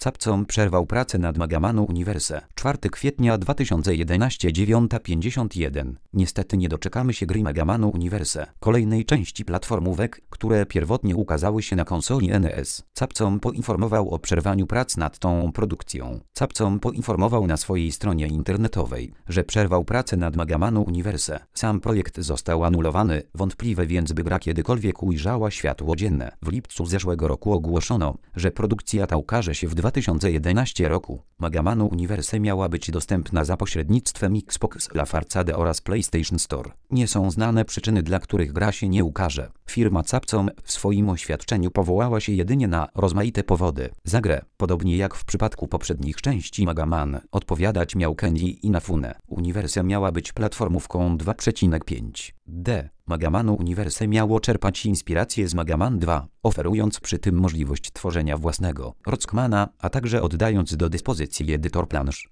Capcom przerwał pracę nad Megamanu Universe. 4 kwietnia 2011 9:51. Niestety nie doczekamy się gry Megamanu Universe, kolejnej części platformówek, które pierwotnie ukazały się na konsoli NES. Capcom poinformował o przerwaniu prac nad tą produkcją. Capcom poinformował na swojej stronie internetowej, że przerwał pracę nad Megamanu Universe. Sam projekt został anulowany, wątpliwe więc by gra kiedykolwiek ujrzała światło dzienne. W lipcu zeszłego roku ogłoszono, że produkcja ta ukaże się w 2011 roku. Megamanu Universe miała być dostępna za pośrednictwem Xbox Live Arcade oraz PlayStation Store. Nie są znane przyczyny, dla których gra się nie ukaże. Firma Capcom w swoim oświadczeniu powołała się jedynie na rozmaite powody. Za grę, podobnie jak w przypadku poprzednich części Mega Man, odpowiadać miał Kenji Inafune. Universe miała być platformówką 2,5D. Megamanu Universe miało czerpać inspirację z Mega Man 2, oferując przy tym możliwość tworzenia własnego Rockmana, a także oddając do dyspozycji edytor plansz.